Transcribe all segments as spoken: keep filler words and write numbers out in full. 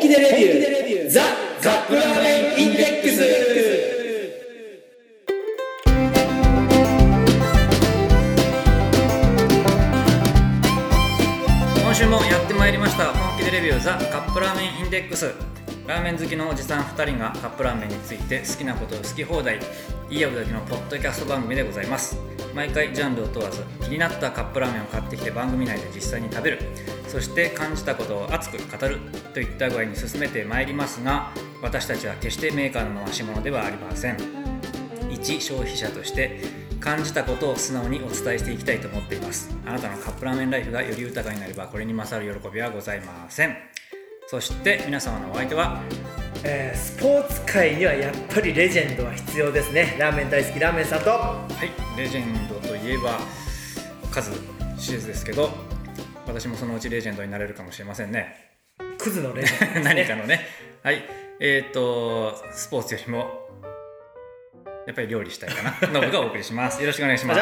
気でレビューザ・カップラーメンインデックス。 今週もやってまいりました本気でレビューザ・カップラーメンインデックス。ラーメン好きのおじさんふたりがカップラーメンについて好きなことを好き放題言い合うだけのポッドキャスト番組でございます。毎回ジャンルを問わず気になったカップラーメンを買ってきて番組内で実際に食べる、そして感じたことを熱く語るといった具合に進めてまいりますが、私たちは決してメーカーの回し物ではありません。一消費者として感じたことを素直にお伝えしていきたいと思っています。あなたのカップラーメンライフがより豊かになればこれに勝る喜びはございません。そして皆様のお相手は、 えー、スポーツ界にはやっぱりレジェンドは必要ですね。ラーメン大好きラーメンさんと、 はい、レジェンドといえば数手術ですけど、私もそのうちレジェンドになれるかもしれませんね。 クズのレジェンドですね何かのね。はい、えーとスポーツよりもやっぱり料理したいかなノブがお送りします。よろしくお願いします。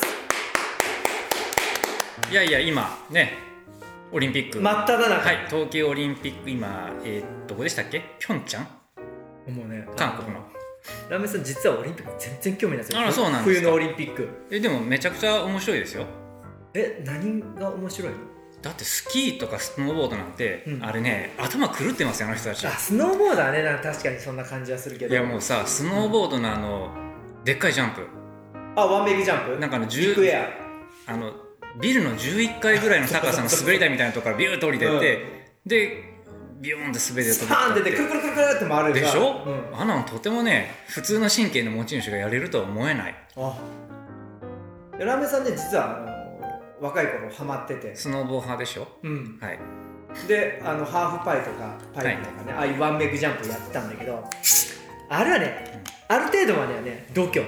いやいや今ねオリンピック真っ只中、 はい、冬季オリンピック今、えー、どこでしたっけ？ピョンチャン？ もうね、 韓国のラーメンさん実はオリンピック全然興味ないですよ。 あら、そうなんですか。 冬のオリンピックえでもめちゃくちゃ面白いですよ。 え何が面白いの？ だってスキーとかスノーボードなんて、うん、あれね頭狂ってますよあの人たち。 あスノーボードはねなんか確かにそんな感じはするけど、 いやもうさスノーボードのあのでっかいジャンプ、 あワンメグジャンプなんかあのビッグエアあのビルのじゅういっかいぐらいの高さの滑り台みたいなところからビューッと降りてって、うん、でビヨーンって滑りで飛びスパーンって出てくるくるくるくるって回るでしょ、 うん、 あんなのとてもね普通の神経の持ち主がやれるとは思えない。 あラーメンさんね実はあの若い頃ハマっててスノーボー派でしょ、 うん、 はい、 であのハーフパイとかパイとかね、はい、ああいうワンメグジャンプやってたんだけど、あれはね、うん、ある程度まではね度胸、うん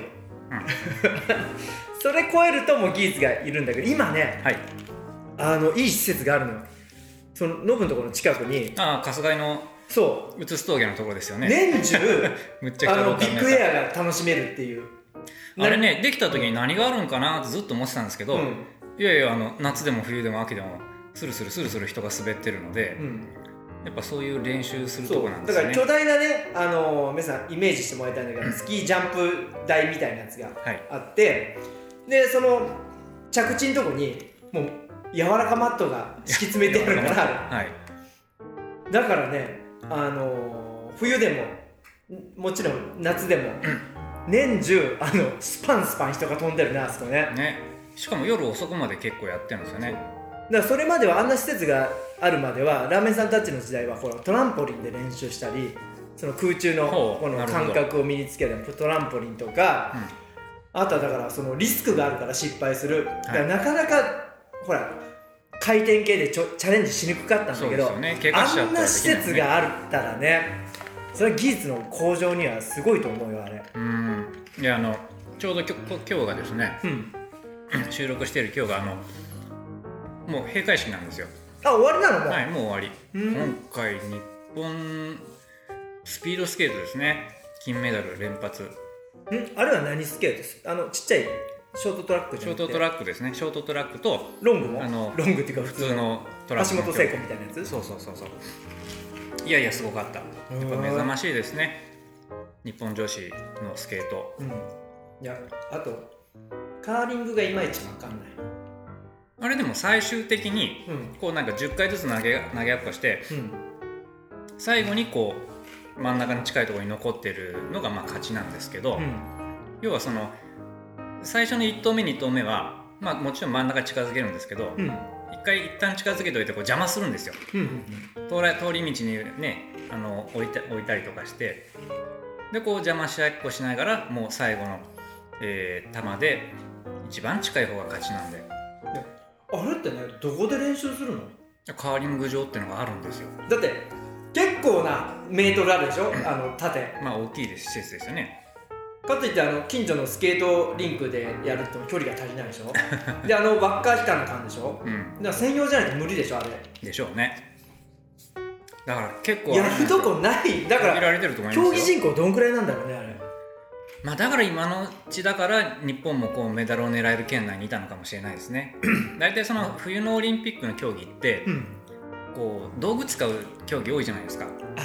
それ超えるともう技術がいるんだけど今ね、はい、あのいい施設があるのよ。そのノブのところの近くに、 ああ春日井のそううつす峠のところですよね。 年中むっちゃあのビッグエアが楽しめるっていう。 あれねできた時に何があるんかなってずっと思ってたんですけど、うん、いやいやあの夏でも冬でも秋でもスルスルスルスル人が滑ってるので、うん、やっぱそういう練習するとこなんですね。 だから巨大なね、あの皆さんイメージしてもらいたいんだけど、うん、スキージャンプ台みたいなやつがあって、はい、でその着地のとこにもう柔らかマットが敷き詰めてあるから、はい、だからね、あの冬でももちろん夏でも、うん、年中あのスパンスパン人が飛んでるねあそこね。 ね、しかも夜遅くまで結構やってるんですよね。 だからそれまではあんな施設があるまではラーメンさんたちの時代はこのトランポリンで練習したり、その空中のこの感覚を身につけるトランポリンとか、うん、あとはだからそのリスクがあるから失敗する、はい、だからなかなかほら回転系でちょチャレンジしにくかったんだけど、ね、あんな施設があったらね、それは技術の向上にはすごいと思うよあれ。 うん、いやあのちょうど今日、今日がですね、うん、収録している今日があのもう閉会式なんですよ。 あ終わりなのもう。 はいもう終わり、うん、今回日本スピードスケートですね、金メダル連発。んあれは何スケートです？あのちっちゃいショートトラックじゃなくて。 ショートトラックですね。ショートトラックとロングもあのロングっていうか普通のトラック橋本聖子みたいなやつ。 そうそうそうそう。いやいやすごかった。やっぱ目覚ましいですね。日本女子のスケート。うん、 いやあとカーリングがいまいち分かんない。 あれでも最終的に、うん、こうなんかじゅっかいずつ投げ投げアップして、うん、最後にこう真ん中に近いところに残ってるのがまあ勝ちなんですけど、うん、要はその最初のいち投目に投目は、まあ、もちろん真ん中に近づけるんですけど、うん、一回一旦近づけておいてこう邪魔するんですよ、うんうんうん、通り道にねあの置いた、置いたりとかしてでこう邪魔し合いっこしながらもう最後の、えー、球で一番近い方が勝ちなんで。 あれってねどこで練習するの？ カーリング場っていうのがあるんですよ。 だって結構なメートルあるでしょ、あの縦。 まあ大きいです施設ですよね。 かといってあの近所のスケートリンクでやると距離が足りないでしょであの輪っか引かなあかんでしょ、うん、だから専用じゃないと無理でしょあれ。 でしょうね。だから結構やるとこないだからられてると思いますよ。 競技人口どんくらいなんだろうねあれ。 まあ、だから今のうちだから日本もこうメダルを狙える圏内にいたのかもしれないですね。大体その冬のオリンピックの競技って、うん、こう道具使う競技多いじゃないですか。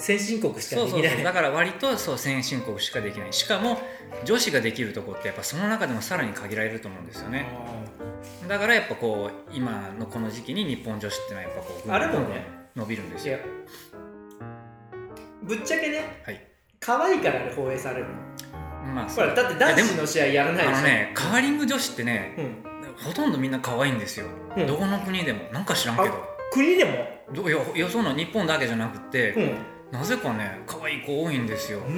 先進国しかできない。 そうそうそう、だから割とそう先進国しかできない。しかも女子ができるとこってやっぱその中でもさらに限られると思うんですよね。だからやっぱこう今のこの時期に日本女子ってのはやっぱこうあれもね伸びるんですよ。 ぶっちゃけね、 はい、 可愛いからあれ放映されるの。 まあ、 ほらだって男子の試合やらないでしょ。 あのね、カーリング女子ってね、うん、ほとんどみんな可愛いんですよ、うん、どこの国でも。なんか知らんけど。 国でもどよよその日本だけじゃなくて、うん、なぜかね可愛い子多いんですよ、うん、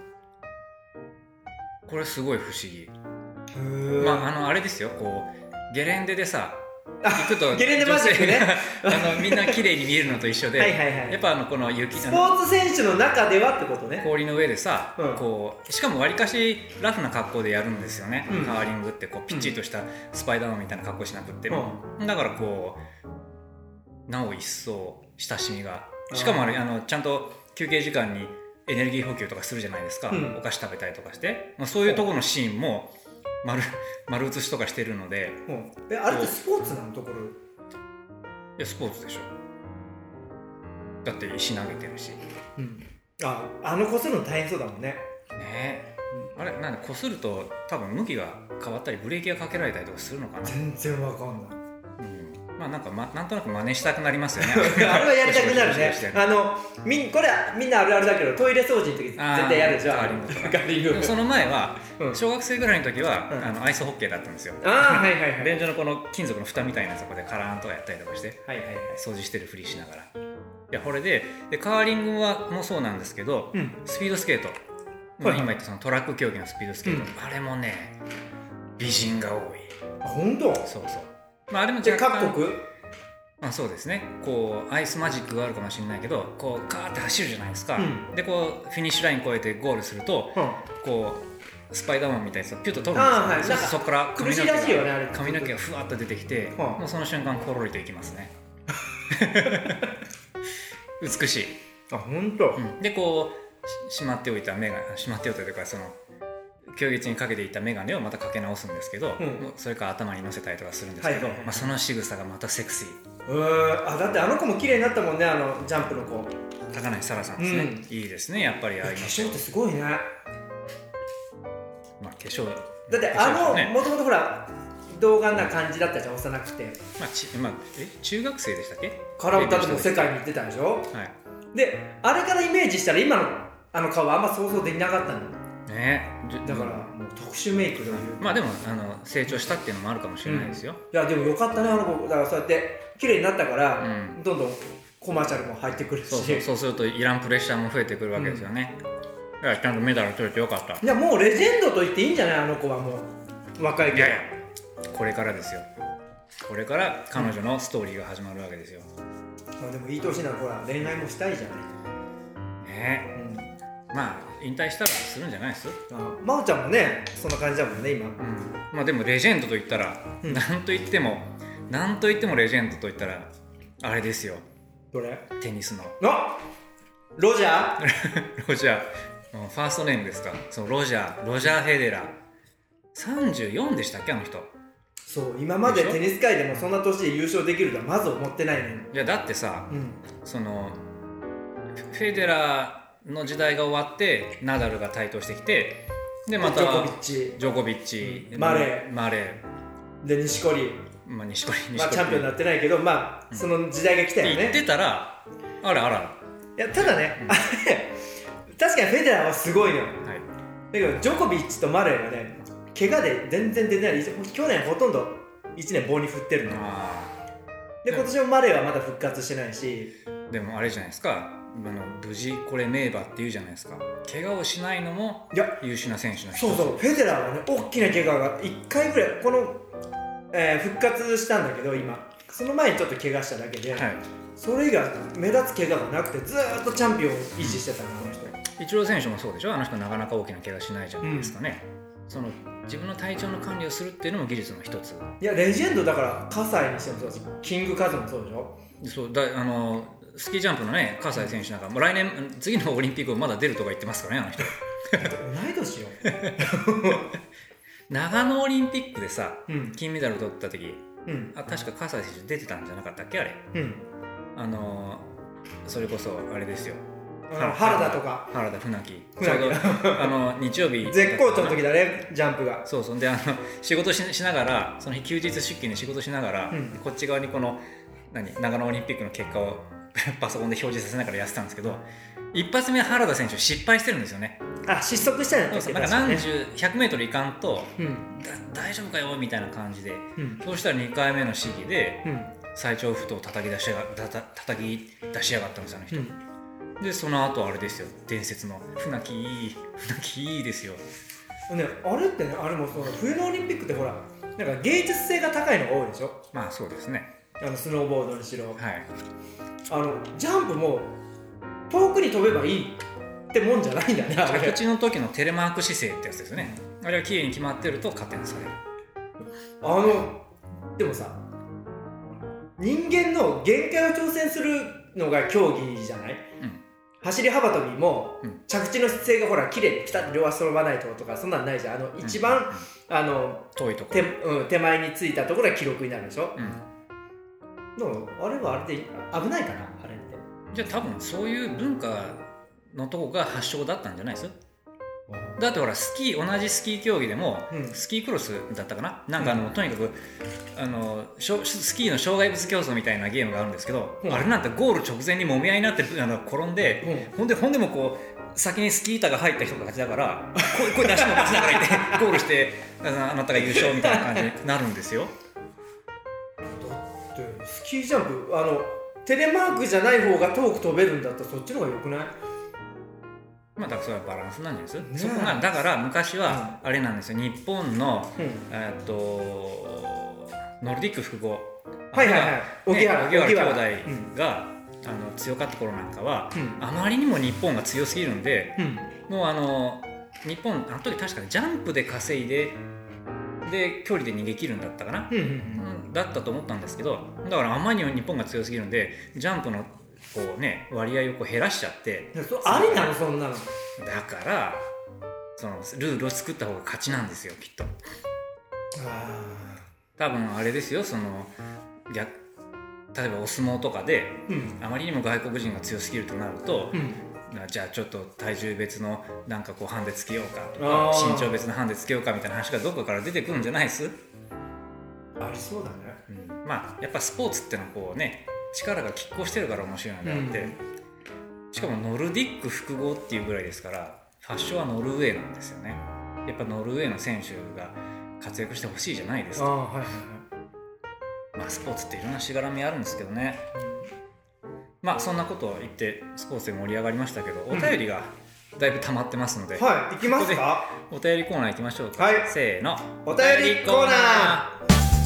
これすごい不思議。まああのあれですよ、こうゲレンデでさ行くとゲレンデマジックねあのみんな綺麗に見えるのと一緒ではいはい、はい、やっぱあのこの雪スポーツ選手の中ではってことね。 氷の上でさ、うん、こうしかもわりかしラフな格好でやるんですよね、うん、カーリングってこうピッチリとしたスパイダーマンみたいな格好しなくっても、うん、だからこうなお一層親しみが。しかもあれあのちゃんと休憩時間にエネルギー補給とかするじゃないですか、うん、お菓子食べたりとかして、まあ、そういうところのシーンも丸, 丸写しとかしてるので、 うん、えあれってスポーツなのところ。いやスポーツでしょ。だって石投げてるし、 うん、ああのこするの大変そうだもんね。 ねえ、うん、あれなんでこすると多分向きが変わったりブレーキがかけられたりとかするのかな。 全然わかんない。 まあなんか、ま、なんとなく真似したくなりますよねあれはやりたくなるねあのみこれはみんなあるあるだけどトイレ掃除の時絶対やるでしょ。 カーリングとかカーリングその前は、うん、小学生ぐらいの時は、うん、あのアイスホッケーだったんですよ。 あはいはいはい。 便所のこの金属の蓋みたいなとこでカラーンとかやったりとかして、 はいはいはい、 掃除してるふりしながら。いやこれ で, でカーリングはもそうなんですけど、うん、スピードスケート、まあ、今言ったそのトラック競技のスピードスケート、うん、あれもね美人が多い。 あ本当。 そうそう、まあ、あれも若干各国まあ、そうですね、こうアイスマジックがあるかもしれないけどこうカーって走るじゃないですか、うん、でこうフィニッシュライン越えてゴールすると、うん、こうスパイダーマンみたいなやつをピュッと飛ぶんですよ、はい、そ, そこから髪の毛が、ね、髪の毛がふわっと出てきて、うん、もうその瞬間コロリといきますね美しい。 あ本当、 うん、でこうしまっておいた目がしまっておいたというかその競技中にかけていたメガネをまたかけ直すんですけど、うん、それから頭に乗せたりとかするんですけど、はいはいはい、まあ、その仕草がまたセクシー。 うーあだってあの子も綺麗になったもんね、あのジャンプの子高梨沙羅さんですね、うん、いいですねやっぱり。ああいう化粧ってすごいね。まあ化粧だってあのもともとほら童顔な感じだったじゃん幼くて、 まあちまあ、え中学生でしたっけから歌っても世界に行ってたでしょ、はい、であれからイメージしたら今のあの顔はあんま想像できなかったのね。 だからもう特殊メイクというまあでもあの成長したっていうのもあるかもしれないですよ、うん、 いやでもよかったねあの子。だからそうやって綺麗になったから、うん、どんどんコマーシャルも入ってくるし、 そうそう、そうするといらんプレッシャーも増えてくるわけですよね、うん、だからちゃんとメダル取れてよかった。 いやもうレジェンドと言っていいんじゃないあの子は。もう若いけど。いやいやこれからですよ。これから彼女のストーリーが始まるわけですよ、 うん、まあでもいい年ならほら恋愛もしたいじゃないね、うん、まあ引退したらするんじゃないです。 あ真央ちゃんもねそんな感じだもんね今、うん、 まあでもレジェンドといったら、うん、なんといってもなんといってもレジェンドといったらあれですよ。 どれ？ テニスのあロジャーロジャーファーストネームですか。そのロジャーロジャー・フェデラーさんじゅうよんでしたっけあの人。 そう今までテニス界でもそんな年で優勝できるとはまず思ってないのに。 いやだってさ、うん、そのフェデラーの時代が終わってナダルが台頭してきてでまたジョコビッチジョコビッチ、 うん、マレーマレーで錦織、 まあ、錦織まあ、チャンピオンになってないけどまあ、うん、その時代が来たよね。 言ってたらあらあらいやただね、うん、あれ確かにフェデラーはすごいのよ、はい、だけどジョコビッチとマレーはね怪我で全然出てない。去年ほとんどいちねん棒に振ってるので今年もマレーはまだ復活してないし。 でもあれじゃないですかあの無事これ名馬って言うじゃないですか。怪我をしないのも優秀な選手の一つ。 そうそうフェデラーはね大きな怪我がいっかいぐらいこの、えー、復活したんだけど今その前にちょっと怪我しただけで、はい、それ以外目立つ怪我がなくてずーっとチャンピオンを維持してたの、うん、あの人。 イチロー選手もそうでしょ。あの人なかなか大きな怪我しないじゃないですかね、うん、その自分の体調の管理をするっていうのも技術の一つ。 いやレジェンドだから葛西にしてもそうです。キングカズもそうでしょ。 そうだあのスキージャンプのね葛西選手なんかもう来年次のオリンピックまだ出るとか言ってますからねあの人同い年よ長野オリンピックでさ、うん、金メダル取った時、 うん、 あ確か葛西選手出てたんじゃなかったっけあれ、うん、あのそれこそあれですよ原田とか原田船木船木ちょうどあの日曜日絶好調の時だねジャンプが。 そうそうであの仕事 し, しながらその日休日出勤で仕事しながら、うん、こっち側にこの何長野オリンピックの結果をパソコンで表示させながらやってたんですけど、一発目原田選手失敗してるんですよね。 あ、失速したんやったっけ。なんか何十 ひゃくメートルいかんと、 うん、 大丈夫かよみたいな感じで、 うん、 そうしたらにかいめの試技で、 うん、 最長不倒を叩き出しやがたた叩き出しやがったんですよね、人、うん、でその後あれですよ、伝説の船木いい船木いいですよ、 ね、あれってね、あれもその冬のオリンピックってほらなんか芸術性が高いのが多いでしょ。 まあそうですね、 あのスノーボードにしろ、 はい、 あのジャンプも遠くに飛べばいいってもんじゃないんだね。 着地の時のテレマーク姿勢ってやつですよね。あれは綺麗に決まってると加点される。 あのでもさ、人間の限界を挑戦するのが競技じゃない、うん、走り幅跳びも、うん、着地の姿勢がほら綺麗にピタッと両足そろばないととかそんなんないじゃん。あの一番、うんうん、あの遠いところ手,、うん、手前についたところが記録になるでしょ、うん、でもあれはあれで危ないかな、あれって。 じゃあ多分そういう文化のとこが発祥だったんじゃないです。だってほらスキー同じスキー競技でも、うん、スキークロスだったかな、なんかあの、うん、とにかくあのスキーの障害物競争みたいなゲームがあるんですけど、うん、あれなんてゴール直前に揉み合いになってあの転んで、うん、ほんでほんでもこう先にスキー板が入った人が勝ちだからこうこう出しも勝ちながらいてゴールしてあなたが優勝みたいな感じになるんですよ。 だってスキージャンプあのテレマークじゃない方が遠く飛べるんだったらそっちの方が良くない？ まあ、だからそれはバランスなんですよ、ね、そこがだから昔はあれなんですよ、日本の、うん、えー、っとノルディック複合、 はいはいはい、荻原兄弟が、うん、あの強かった頃なんかは、うん、あまりにも日本が強すぎるんで、うん、もうあの日本あの時確かにジャンプで稼いでで距離で逃げ切るんだったかな、うんうんうん、だったと思ったんですけど、だからあまりにも日本が強すぎるんでジャンプのこうね、割合をこう減らしちゃって、 ありなのそんなの。 だからそのルールを作った方が勝ちなんですよきっと。 あ多分あれですよ、その逆例えばお相撲とかで、うん、あまりにも外国人が強すぎるとなると、うん、じゃあちょっと体重別のなんかこうハンデつけようかとか身長別のハンデつけようかみたいな話がどこかから出てくるんじゃないです？ ありそうだね、 うん、まあやっぱスポーツってのはこうね力が拮抗してるから面白いのであって、うん、しかもノルディック複合っていうぐらいですから発祥はノルウェーなんですよね。やっぱノルウェーの選手が活躍してほしいじゃないですか。 あ、はいはいはい、 まあスポーツっていろんなしがらみあるんですけどね、うん、まあそんなことを言ってスポーツで盛り上がりましたけど、お便りがだいぶ溜まってますので、 うん、はい、行きますか。 お便りコーナー行きましょうか、 はい、 せーの、 お便りコーナー。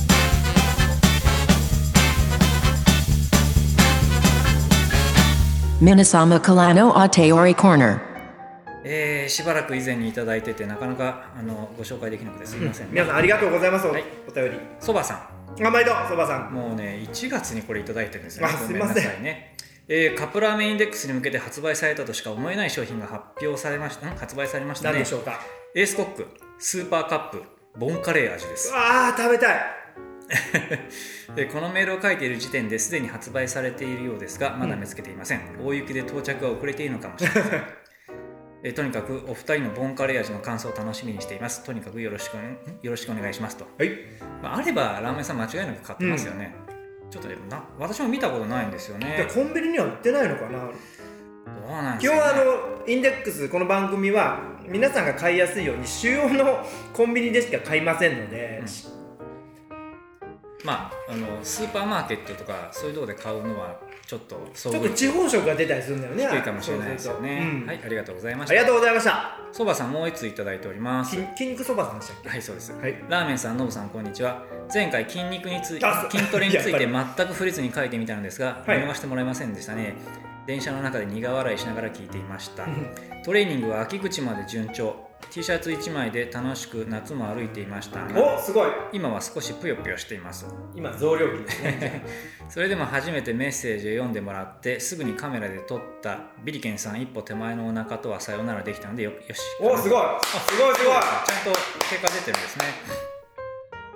Minasama Kalano Ateori Corner。 えー、しばらく以前にいただいててなかなかあのご紹介できなくてすみません、 うん、皆さんありがとうございます、はい、お便り。 そばさん、あ、毎度そばさん、 もうねいちがつにこれいただいてるんですよね。 あ、すみません、 ごめんなさいね。えー、カップラーメンインデックスに向けて発売されたとしか思えない商品が発表されました発売されましたね。 何でしょうか。 エースコックスーパーカップボンカレー味です。 あー、食べたいでこのメールを書いている時点ですでに発売されているようですがまだ見つけていません、うん、大雪で到着が遅れているのかもしれませんえとにかくお二人のボンカレー味の感想を楽しみにしています。とにかくよろしくよろしくお願いしますと、 はい。 まあ、あればラーメンさん間違いなく買ってますよね、うん、ちょっとでもな私も見たことないんですよね。 コンビニには売ってないのかな。 どうなんですかね。 今日はあのインデックスこの番組は皆さんが買いやすいように主要のコンビニでしか買いませんので、うん、 まあ、あのスーパーマーケットとかそういうところで買うのはちょっとちょっと地方色が出たりするんだよね。 低いかもしれないですよね、うん、はい、ありがとうございました。 ありがとうございました。 そばさんもう一ついただいております。 筋肉そばさんでしたっけ。 はい、そうです、 はい、 ラーメンさん、のぶさん、こんにちは。前回筋肉について筋トレについて全く触れずに書いてみたのですが見逃してもらえませんでしたね。電車の中で苦笑いしながら聞いていましたトレーニングは秋口まで順調。 T シャツいちまいで楽しく夏も歩いていましたが、 お、すごい。 今は少しぷよぷよしています。 今増量期ですねそれでも初めてメッセージを読んでもらってすぐにカメラで撮ったビリケンさん一歩手前のお腹とはさよならできたので よ, よしお、すごい、あ、すごいすごい、 ちゃんと結果出てるんですね。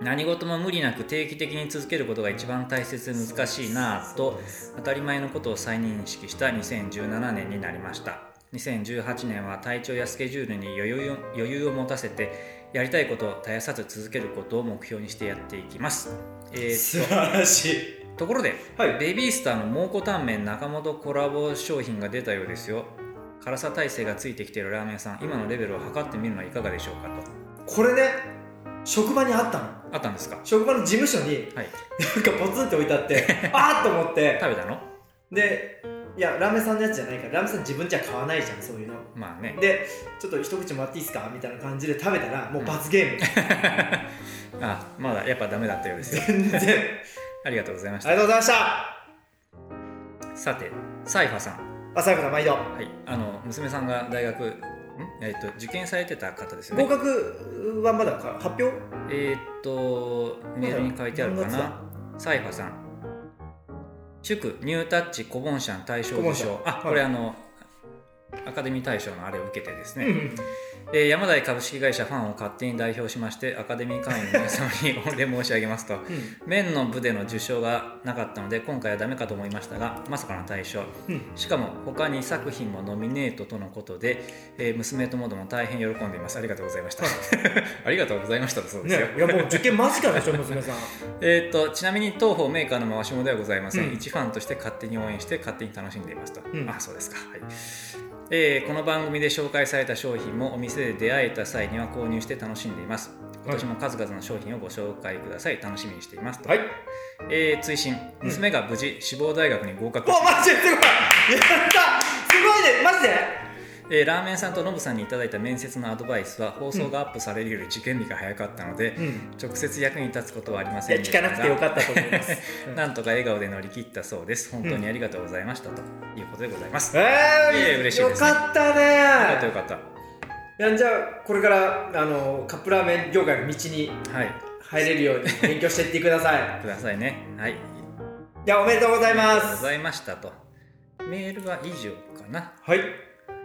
何事も無理なく定期的に続けることが一番大切で難しいなぁと当たり前のことを再認識したにせんじゅうななねんになりました。にせんじゅうはちねんは体調やスケジュールに余裕を、余裕を持たせてやりたいことを絶やさず続けることを目標にしてやっていきます。えー、 素晴らしい。 ところで、 はい、 ベビースターの蒙古タンメン中本コラボ商品が出たようですよ。辛さ耐性がついてきているラーメン屋さん、今のレベルを測ってみるのはいかがでしょうかと。 これね、職場にあったの。 あったんですか。 職場の事務所に、はい、なんかポツンって置いてあってあーっと思って食べたので、いやラーメンさんのやつじゃないから、ラーメンさん自分じゃ買わないじゃん、そういうの。 まあね。 でちょっと一口もらっていいですかみたいな感じで食べたらもう罰ゲーム、 うん、あ、まだやっぱダメだったようですよ。 全然ありがとうございました。 ありがとうございました。 さて、サイファさん。 あ、サイファさん毎度。 はい、あの娘さんが大学ん、えー、と受験されてた方ですよね。 合格はまだか発表？ えー、っとメールに書いてあるかな。サイファさん、祝ニュータッチコボンシャン大賞受賞。あ、これ、はい、あのアカデミー大賞のあれを受けてですね、うん、えー、山台株式会社ファンを勝手に代表しましてアカデミー会員の皆様に御礼申し上げますと、うん、面の部での受賞がなかったので今回はダメかと思いましたが、まさかの大賞、うん、しかも他に作品もノミネートとのことで、えー、娘ともども大変喜んでいます。ありがとうございました。ありがとうございましたと。そうですよ、ね、 いやもう受験間近でしょ娘さん。 えっとちなみに当方メーカーの回しもではございません、うん、一ファンとして勝手に応援して勝手に楽しんでいますと、うん、あ、そうですか、はい。えー、この番組で紹介された商品もお店で出会えた際には購入して楽しんでいます。今年も数々の商品をご紹介ください。楽しみにしていますと、はい。えー、追伸、娘が無事志望大学に合格し、 うん、お、マジですごい、やった、すごいね、マジで。 えー、ラーメンさんとノブさんにいただいた面接のアドバイスは放送がアップされるより受験日が早かったので、うん、直接役に立つことはありませんでしたが、 いや聞かなくてよかったと思います。 なんとか笑顔で乗り切ったそうです。本当にありがとうございました、うん、ということでございます。 えー、 えー、嬉しいですね。 よかったね。 よかったよかった。いや、じゃあこれからあのカップラーメン業界の道に入れるように勉強していってください。 くださいね。はい。 じゃあおめでとうございます。 ありがとうございましたと。メールは以上かな。 はい。 はい。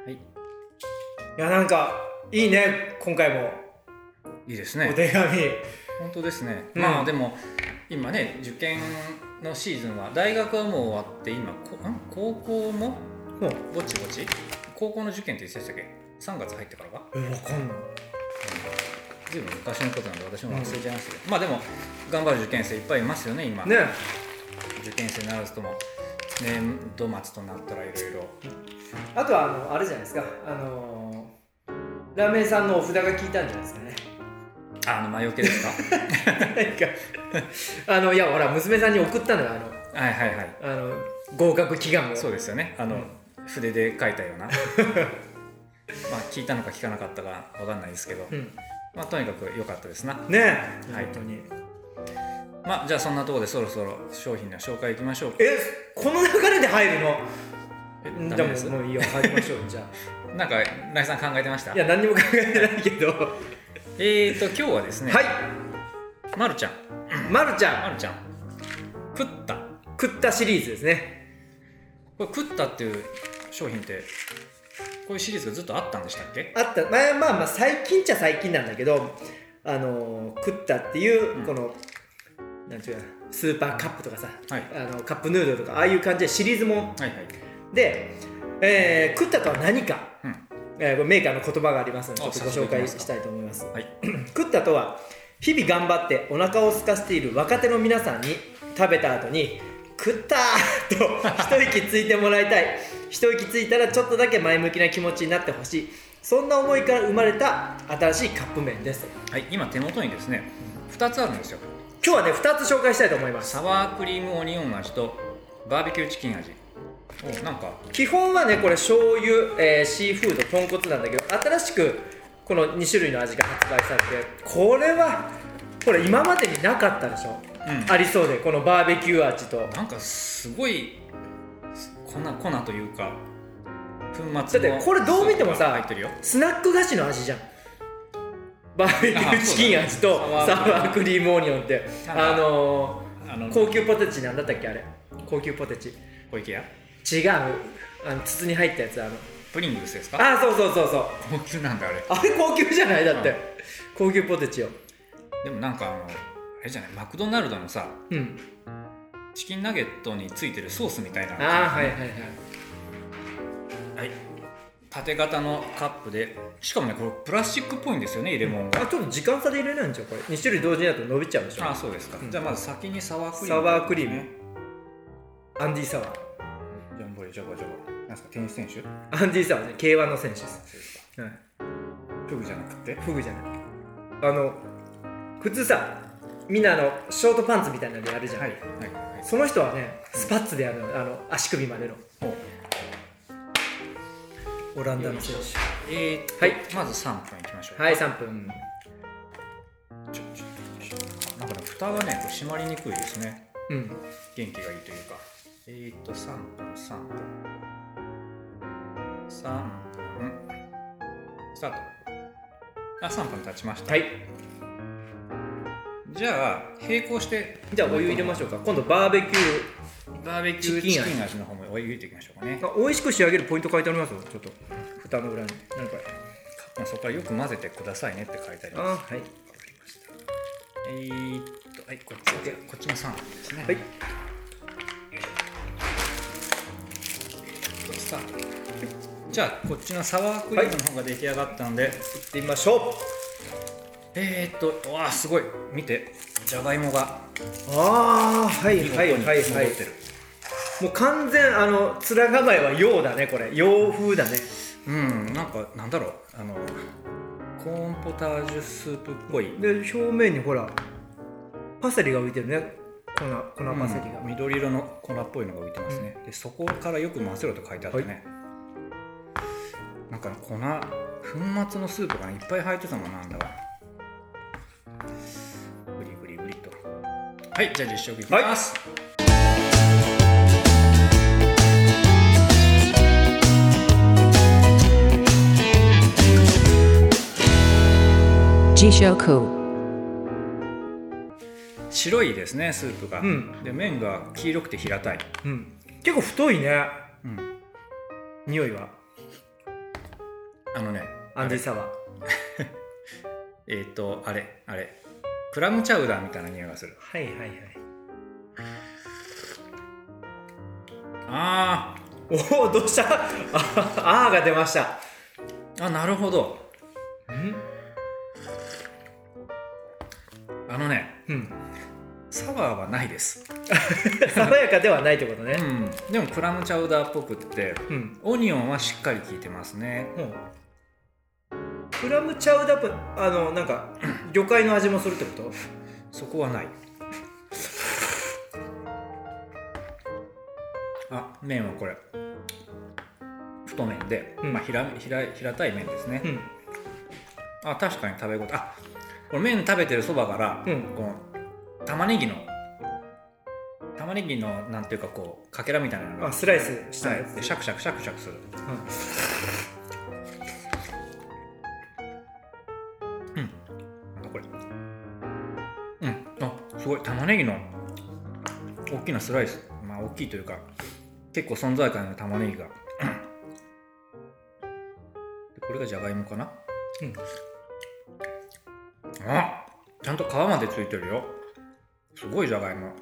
いや、なんかいいね、今回もいいですね、 お手紙。 本当ですね、うん、まあでも今ね、受験のシーズンは大学はもう終わって、今こん高校もぼちぼち、高校の受験っていつでしたっけ？さんがつ入ってからか？ え、わかんない。 ずいぶん昔のことなんで私も忘れちゃいましたけど、うん、まあでも頑張る受験生いっぱいいますよね今ね。 受験生になるとも年度末となったらいろいろ。 あとはあのあれじゃないですか、あのー、ラーメンさんのお札が効いたんじゃないですかね。 あの魔除けですか？ なんかあのいやほら娘さんに送ったのよ、あのはいはいはい、 あの合格祈願を。 そうですよね、あの、うん、筆で書いたようなまあ聞いたのか聞かなかったかわかんないですけど、うん、まあとにかく良かったですなね。はい、 本当に。まあじゃあそんなところでそろそろ商品の紹介いきましょうか。 え、この流れで入るの？え、ダメです。もういいよ、入りましょう。じゃあなんかライさん考えてました？ いや、何にも考えてないけどえーと今日はですね、はい、まるちゃんまるちゃんまるちゃん食った食ったシリーズですね。 これ食ったっていう商品ってこういうシリーズがずっとあったんでしたっけ？ あった、まあまあまあ最近っちゃ最近なんだけど、あのー、食ったっていうこの、うん、なんていうかスーパーカップとかさ、はい、あのカップヌードルとかああいう感じでシリーズもん、はいはい、で、えー、食ったとは何か、うん、えー、メーカーの言葉がありますのでちょっとご紹介したいと思います。はい、食ったとは日々頑張ってお腹を空かせている若手の皆さんに食べた後に食ったーと一息ついてもらいたい一息ついたらちょっとだけ前向きな気持ちになってほしい、そんな思いから生まれた新しいカップ麺です。 はい、今手元にですねふたつあるんですよ。 今日はねふたつ紹介したいと思います。 サワークリームオニオン味とバーベキューチキン味。お、なんか基本はねこれ醤油、えー、シーフード、豚骨なんだけど、新しくこのに種類の味が発売されて、これはこれ今までになかったでしょ、うん、ありそうで、このバーベキュー味となんかすごい粉粉というか粉末の、 だってこれどう見てもさスナック菓子の味じゃん。バーベキューチキン味とサワークリームオニオンって、あのー、あの高級ポテチなんだったっけあれ、高級ポテチ小池屋違う、あの筒に入ったやつ、あのプリングルスですか？ あ、そうそうそうそう、 高級なんだあれ。 あれ高級じゃない？だって、うん、高級ポテチよ。 でもなんかあのあれじゃない、マクドナルドのさ、 うん、 チキンナゲットについてるソースみたいな。 ああ、はいはいはい。 はい。縦型のカップで、しかもねこれプラスチックっぽいんですよね、入れ物が。 あ、ちょっと時間差で入れないんじゃんこれ。に種類同時にだと伸びちゃうでしょ。 あ、そうですか、うん、じゃあまず先にサワークリーム、 サワークリーム、アンディサワー、 ジャンボリジャバジャバ、なんですか、テニス選手？ アンディサワーね、ケーワン の選手です。はい、 フグじゃなくて？ フグじゃない。あの普通さ、みんなあのショートパンツみたいなのやるじゃん、はいはいはい、その人はねスパッツでやるの、あの足首までの、オランダの選手。 えー、はい、まずさんぷんいきましょうか。 はい、さんぷん。 ちょちょなんかね、蓋がねこれ閉まりにくいですね。うん、元気がいいというか。えーとさんぷんさんぷんさんぷんスタート。あ、さんぷん経ちました。 はい。 じゃあ並行してじゃあお湯入れましょうか。今度バーベキューバーベキューチキン味の方もお湯入れていきましょうかね。 あ、美味しく仕上げるポイント書いてありますよ。ちょっと蓋の裏に何かそこからよく混ぜてくださいねって書いてあります。 あ、はい、わかりました。えーっとはい、こっちでこっちもさんぷんですね。はい。スタート。じゃあこっちのサワークリームの方が出来上がったので、はい、 いってみましょう。 えーっとわあすごい、見て、じゃがいもがああ、はいはいはいはい、もう完全あの面構えは洋だね、これ洋風だね。 うん、なんかなんだろう、あのコーンポタージュスープっぽいで、表面にほらパセリが浮いてるね、粉粉パセリが、 うん、緑色の粉っぽいのが浮いてますね、うん、でそこからよく混ぜろと書いてあってね、はい、なんか粉粉末のスープが、ね、いっぱい入ってたもんなんだわ。グリグリグリと。はい、じゃあ実食いきます、はい。 実食。 白いですね、スープが、 うん、 で麺が黄色くて平たい、 うん、結構太いね、うん、匂いはあのね、 アンディサワーえっとあれあれクラムチャウダーみたいな匂いがする。 はいはいはい。 あー、おお、どうしたああーが出ました。 あ、なるほど。 んあのね、 うん、 サワーはないです爽やかではないってことね、 うん、でもクラムチャウダーっぽくって、うん、オニオンはしっかり効いてますね、うん、 クラムチャウダーっぽい、あのなんか魚介の味もするってこと？ そこはない。あ、麺はこれ太麺で、うん、まあ、平, 平, 平たい麺ですね、うん、あ、確かに食べ応え、あ、これ麺食べてるそばから、うん、この玉ねぎの玉ねぎのなんていうかこうかけらみたいなのが、 あ、スライスしたやつ、 でシャクシャクシャクシャクする、うん、うん、なんだこれ、うん、あ、すごい玉ねぎの大きなスライス、まあ大きいというか結構存在感の玉ねぎがでこれがじゃがいもかな、うん、あ、ちゃんと皮までついてるよ。すごいじゃがいも。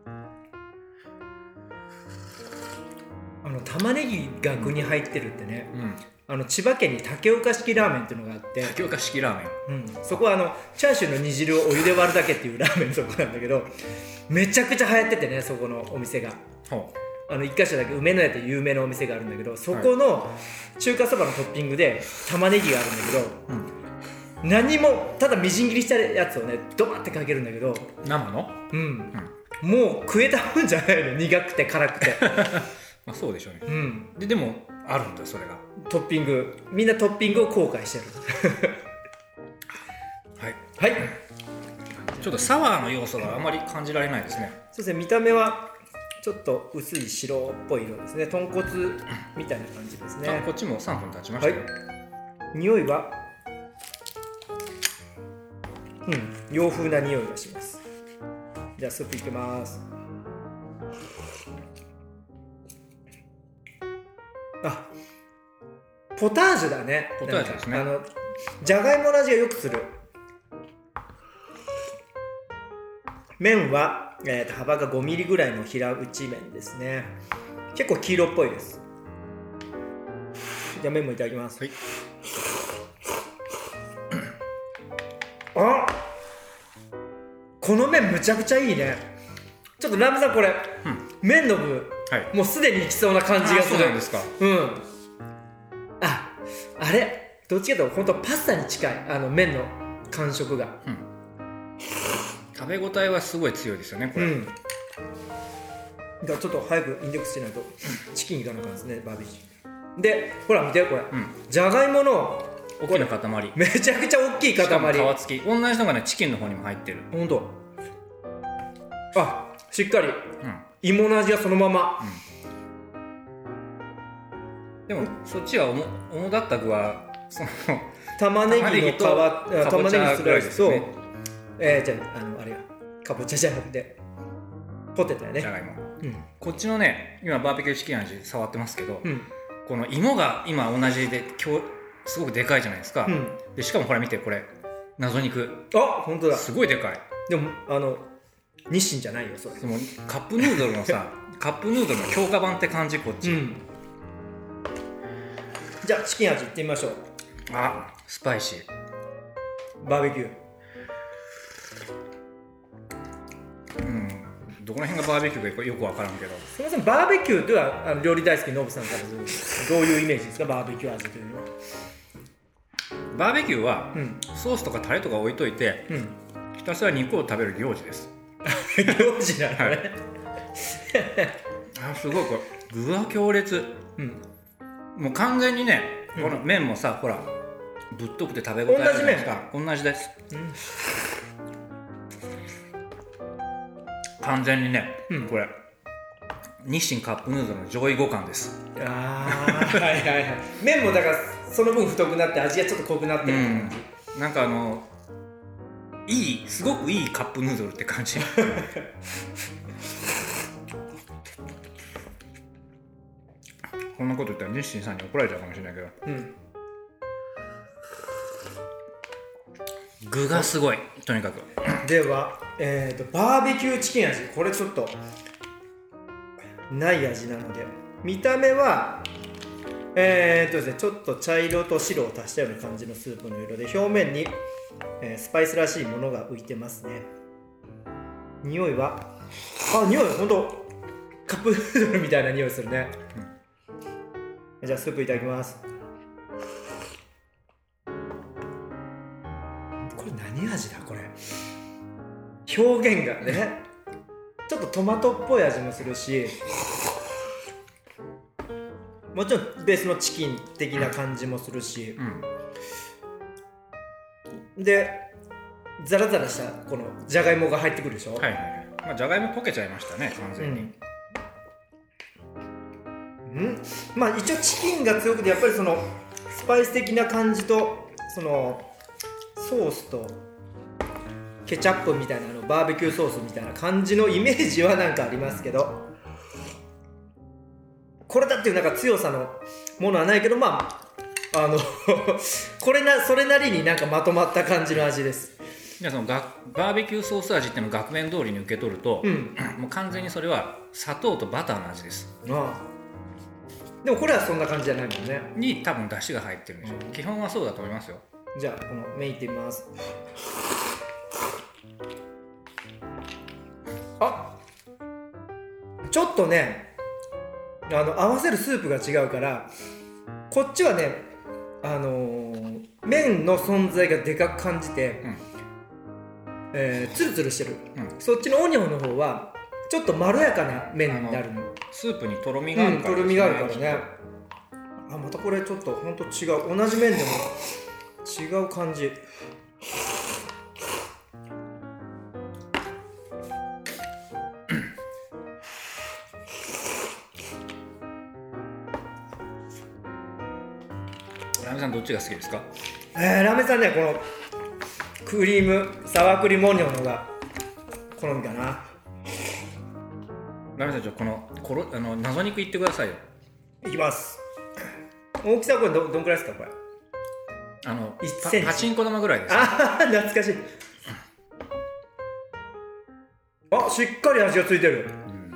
あの玉ねぎが具に入ってるってね、うん、あの千葉県に竹岡式ラーメンっていうのがあって、 竹岡式ラーメン、うん、そこはあのチャーシューの煮汁をお湯で割るだけっていうラーメンのとこなんだけど、めちゃくちゃ流行っててね、そこのお店が。ほう、あのいっかしょだけ梅の屋って有名なお店があるんだけど、そこの中華そばのトッピングで玉ねぎがあるんだけど、うん、何もただみじん切りしたやつをねドバってかけるんだけど、 生の、 うん、うん、もう食えたもんじゃないの、苦くて辛くてまあそうでしょうね、 うん、 で, でもあるんだ、それがトッピング、みんなトッピングを後悔してるはいはい、 ちょっとサワーの要素があまり感じられないですね。 そうですね、見た目はちょっと薄い白っぽい色ですね、豚骨みたいな感じですね。 こっちもさんぷん経ちましたよ、はい、 匂いはうん、洋風な匂いがします。じゃあスープいきます。あ、ポタージュだね。 ポタージュですね。 あのじゃがいもの味がよくする。 麺は、えー、と幅がごミリぐらいの平打ち麺ですね。結構黄色っぽいです。じゃあ麺もいただきます。はい。あ、この麺むちゃくちゃいいね。ちょっとラムさんこれ、うん、麺の部、はい、もうすでにいきそうな感じがする。 そうなんですか。 うん。あ、あれどっちかというと本当パスタに近い、あの麺の感触が、うん、 食べ応えはすごい強いですよねこれ、うん、 だからちょっと早くインデックスしないとチキンいかなかったですね。バーベキューで、ほら見てこれ、うん、じゃがいもの大きな塊、 めちゃくちゃ大きい塊、しかも皮付き、同じのがねチキンの方にも入ってる。 ほんと、あ、しっかり、うん、芋の味がそのまま、 うん、でもそっちは重重だった具はその玉ねぎの皮、玉ねぎスライスと、えー、じゃあ、あのあれやかぼちゃじゃなくてポテトやね。 じゃがいも、うん、こっちのね今バーベキューチキン味触ってますけど、うん、この芋が今同じで今日すごくでかいじゃないですか、うん、でしかもほら見てこれ謎肉、 あ、本当だ、 すごいでかい。 でもあの日清じゃないよそれ。 でもカップヌードルのさカップヌードルの強化版って感じこっち、うん、 じゃあチキン味いってみましょう。 あ、スパイシーバーベキュー、 うん、どこら辺がバーベキューかよく分からんけど、 すみません、バーベキューとはあの料理大好きノブさんからどういうイメージですか、バーベキュー味というのは。 バーベキューは、うん、ソースとかタレとか置いといて、うん、ひたすら肉を食べる行事です。 行事なのね、はい、 あ、すごいこれ具は強烈、うん、もう完全にね、うん、この麺もさほらぶっとくて食べ応えあるじゃないですか。同じです、うん、完全にね、うん、これ日清カップヌードルの上位互換です。 あーはいはいはい。麺もだからその分太くなって味がちょっと濃くなってる感じ、 うん、なんかあのいい、すごくいいカップヌードルって感じこんなこと言ったら日清さんに怒られちゃうかもしれないけど、うん、具がすごい、とにかく。 では、えーと、バーベキューチキン味、これちょっとない味なので、見た目はえーとですね、ちょっと茶色と白を足したような感じのスープの色で、表面に、えー、スパイスらしいものが浮いてますね。匂いは、あ、匂いほんとカップヌードルみたいな匂いするね、うん、じゃあスープいただきます。これ何味だこれ、表現がねちょっとトマトっぽい味もするし、もちろんベースのチキン的な感じもするし、うん、でザラザラしたこのじゃがいもが入ってくるでしょ。 はいはい、まあ、じゃがいも溶けちゃいましたね完全に、 うん、んまあ一応チキンが強くて、やっぱりそのスパイス的な感じとそのソースとケチャップみたいなのバーベキューソースみたいな感じのイメージはなんかありますけど、これだっていうなんか強さのものはないけど、まああのこれなそれなりになんかまとまった感じの味です。 じゃあそのバーベキューソース味っていうのを額面通りに受け取ると、うん、もう完全にそれは砂糖とバターの味です。 ああ、でもこれはそんな感じじゃないもんね。 に多分出汁が入ってるんでしょう、うん、基本はそうだと思いますよ。 じゃあこの麺いってみます。あ、ちょっとねあの合わせるスープが違うから、こっちはね、あのー、麺の存在がでかく感じて、うんえー、ツルツルしてる、うん、そっちのオニオンの方はちょっとまろやかな麺になるの。 スープにとろみがあるから、ね、うん、とろみがあるからね。あ、またこれちょっとほんと違う、同じ麺でも違う感じ。 ラーメンさんどっちが好きですか？ えー、ラーメンさんね、このクリームサワークリームオニオンのが好みかな。 ラーメンさん、じゃあこのころあの謎肉いってくださいよ。 いきます。大きさはこれ ど, どんくらいですかこれ？ あのいっセンチ、パチンコ玉ぐらいです、ね、 ああ懐かしい。 あしっかり味がついてる、 うん、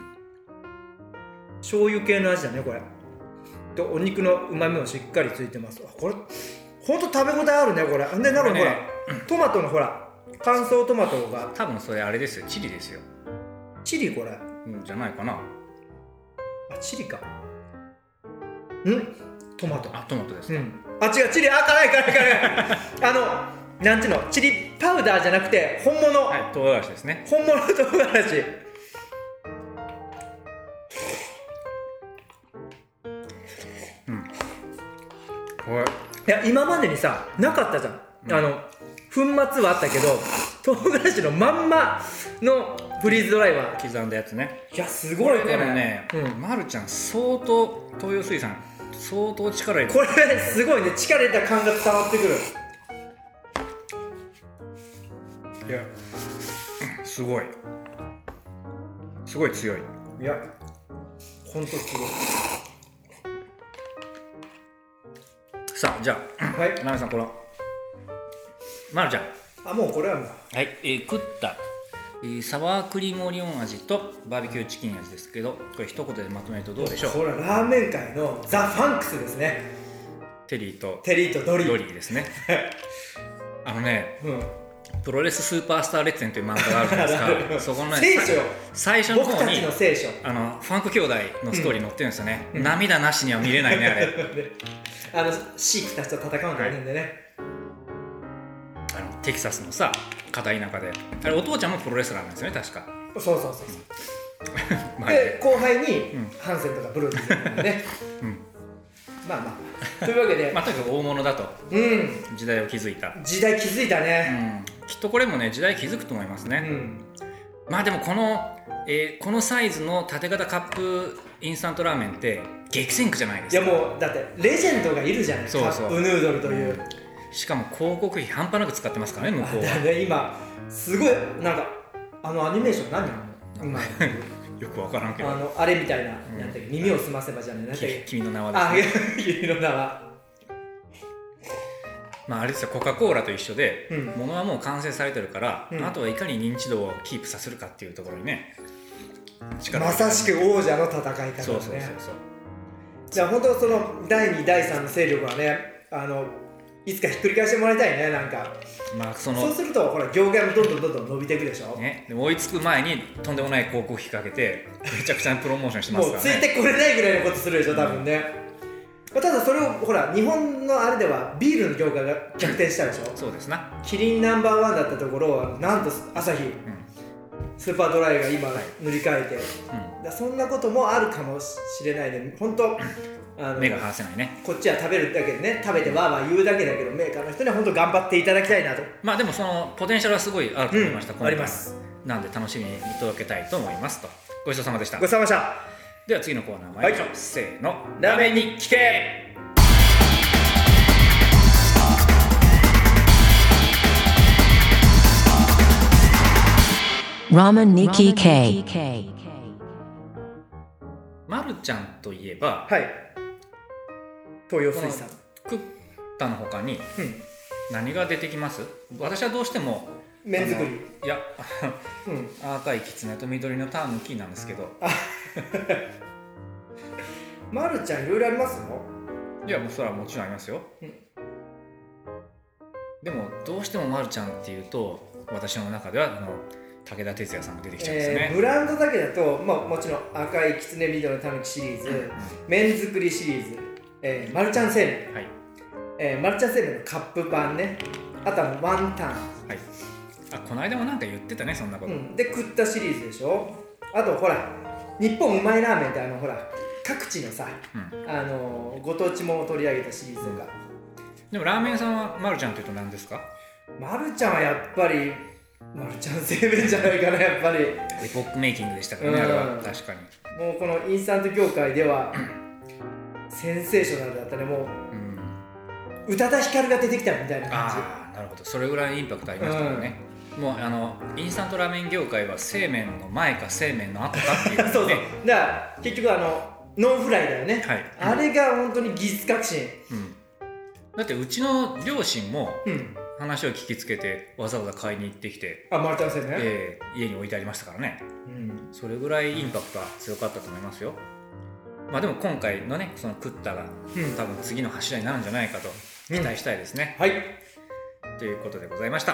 醤油系の味だねこれでお肉のうまみもしっかりついてます。これほんと食べ応えあるねこれでなるほど、ね、ほらトマトのほら乾燥トマトが多分それあれですよチリですよ。 チリこれ、 うん、じゃないかな。 あチリかんトマトあトマトですか、 うん、あ違うチリあ辛い辛い辛いあのなんていうのチリパウダーじゃなくて本物、 はい唐辛子ですね。 本物唐辛子うんこれいや今までにさなかったじゃん、うん、あの粉末はあったけど唐辛子のまんまのフリーズドライは刻んだやつね。 いやすごいこれでもね、うん、まるちゃん相当東洋水産相当力入れてこれすごいね力入れた感が伝わってくる。 いやすごいすごい強い。 いやほんとすごい。 さあじゃあはいナミさんこのまるちゃんあもうこれはもうはい、えー、食った、えー、サワークリームオニオン味とバーベキューチキン味ですけどこれ一言でまとめるとどうでしょう。 これラーメン界のザ・ファンクスですね。 テリーとテリーとドリードリーですねあのね、 うんプロレススーパースター列伝という漫画があるじゃないですかそこの、ね、 聖書よ最初の方に僕たちの聖書あのファンク兄弟のストーリー載ってるんですよね、 うん、 涙なしには見れないねあれあのシークたちと戦うんだよね、はい、 あのテキサスのさ片田舎であれお父ちゃんもプロレスラーなんですよね確か。 そうそうそうそうで後輩に、うん、ハンセンとかブロディーとかね、うん、まあまあというわけでまあとにかく大物だと、うん、時代を築いた時代築いたね、 うん、きっとこれもね時代築くと思いますね、うん、まあでもこの、えー、このサイズの縦型カップインスタントラーメンって激戦区じゃないですか。 いやもうだってレジェンドがいるじゃない。そうそうカップヌードルという、うん、 しかも広告費半端なく使ってますからね向こうは。 だね今すごいなんかあのアニメーション何なの今よく分からんけどあのあれみたいな、うん、なんて耳を澄ませばじゃねえ君の名はですね。 あ君の名はまああれですよコカ・コーラと一緒で、うん、ものはもう完成されてるから、うん、あとはいかに認知度をキープさせるかっていうところにねまさしく王者の戦い方だね。 そうそうそうそう。 じゃあ本当そのだいにだいさんの勢力はねあのいつかひっくり返してもらいたいねなんか。 まあ、そのそうするとほら業界もどんどんどんどん伸びていくでしょ、 ね、でも追いつく前にとんでもない広告費かけてめちゃくちゃプロモーションしてますからね。 もうついてこれないぐらいのことするでしょ多分ね、うん、ただそれをほら日本のあれではビールの業界が逆転したでしょそうですな。 キリンナンバーワンだったところはなんとアサヒ、うん、スーパードライが今塗り替えて、うん、だそんなこともあるかもしれないで本当あの目が離せないね。 こっちは食べるだけでね食べてわーわー言うだけだけどメーカーの人には本当頑張っていただきたいなと。 まあでもそのポテンシャルはすごいあると思いました、 うん、あります。 なんで楽しみに届けたいと思いますと。ごちそうさまでした。 ごちそうさまでした。 では次のコーナー参りましょう、はい、せーのラーメンに聞け。 ラーメンに聞け。 まるちゃんといえば、 はい、東洋水産クッタの他に何が出てきます？私はどうしても麺作りいや、うん、赤いきつねと緑のタヌキなんですけどまるちゃんいろいろありますよ。 いやもうそれはもちろんありますよ、うん、でもどうしてもまるちゃんっていうと私の中ではあの武田鉄矢さんが出てきちゃうんですね、 えー、ブランドだけだと、まあ、もちろん赤いきつね緑のたぬきシリーズ、うん、麺作りシリーズ、えー、マルちゃん製麺、はいえー、マルちゃん製麺のカップパンね、あとはワンタン、はい、 あこの間もなんか言ってたねそんなこと、うん、 で食ったシリーズでしょ。あとほら日本うまいラーメンってあのほら各地のさ、うん、あのご当地もを取り上げたシリーズが、 うん、でもラーメンさんはまるちゃんというと何ですか？ まるちゃんはやっぱりまるちゃん製麺じゃないかなやっぱり。エポックメイキングでしたからね、うん、あれは確かにもうこのインスタント業界ではセンセーショナルだったね。もう、うん、宇多田ヒカルが出てきたみたいな感じ。 ああなるほど、それぐらいインパクトありましたからね、うん、もうあのインスタントラーメン業界は製麺の前か製麺の後かっていう、ね、 そうそうだから結局あのノンフライだよね、はい、あれが本当に技術革新、 うん、だってうちの両親も、うん、 話を聞きつけてわざわざ買いに行ってきて、 あ、マルちゃん線ね、 えー、家に置いてありましたからね、うん、それぐらいインパクトは強かったと思いますよ。まあでも今回のねそのクッタが、うん、多分次の柱になるんじゃないかと期待したいですね、 うん、はいということでございました。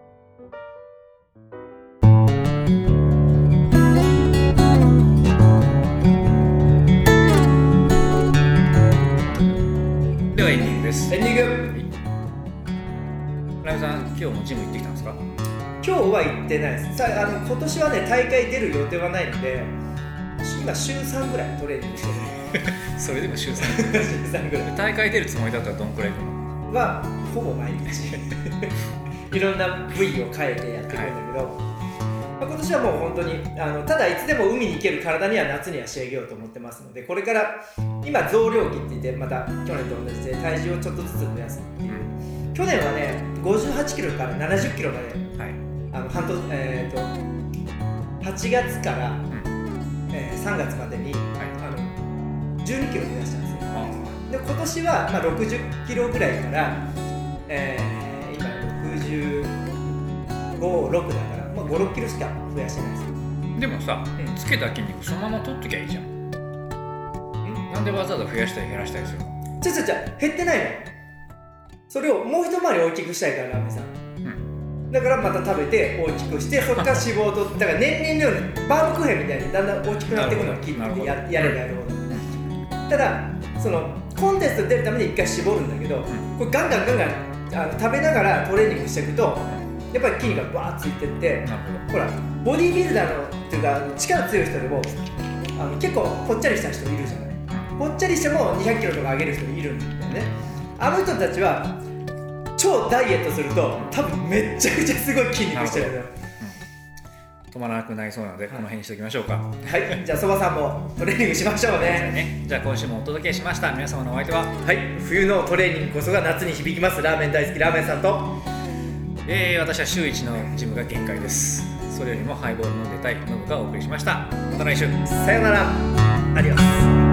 ではエンディングです。 エンディング、 ライブさん今日もジム行ってきたんですか？ 今日は行ってないです。さあの今年はね大会出る予定はないので今週さんぐらいトレーニングしてるそれでも週さん週さんぐらい大会出るつもりだったらどんくらい行くの？ はほぼ毎日いろんな部位を変えてやってるんだけど、はい、まあ、今年はもう本当にあのただいつでも海に行ける体には夏には仕上げようと思ってますので、これから今増量期って言ってまた去年と同じで体重をちょっとずつ増やすっていう、うん、去年はねごじゅうはちキロからななじゅっキロまで、はい、あの半年、えー、とはちがつから、うん、えー、さんがつまでに、はい、あのじゅうにキロ増やしたんですよ。で今年は、まあ、ろくじゅっキロぐらいから、えー、今ろくじゅうご、ろくだから、まあ、ご、ろっキロしか増やしてないです。 でもさ、うん、つけた筋肉そのまま取っときゃいいじゃん。んなんでわざわざ増やしたり減らしたりするの？ ちょちょちょ減ってないの。それをもう一回り大きくしたいからラーメンさん、うん、だからまた食べて大きくしてそこから脂肪を取ってだから年々のようにバームクーヘンみたいにだんだん大きくなっていくのを筋肉で や, やればやるほど、うん、ただそのコンテスト出るために一回絞るんだけど、うん、これガンガンガンガンあの食べながらトレーニングしていくとやっぱり筋肉がバーッついてって、ほらボディービルダーのっていうか力強い人でもあの結構ぽっちゃりした人いるじゃない。ぽっちゃりしてもにひゃっキロとか上げる人いるんだよね。あの人たちは超ダイエットすると多分めっちゃくちゃすごい筋肉してるんだよ。 止まらなくなりそうなので、はい、この辺にしておきましょうか。 はい、じゃあそばさんもトレーニングしましょう ね, ねじゃあ今週もお届けしました。皆様のお相手は、 はい、冬のトレーニングこそが夏に響きますラーメン大好きラーメンさんと、 えー、私は週いちのジムが限界です。それよりもハイボール飲んでたいノブがお送りしました。また来週、 さよなら、アディオス。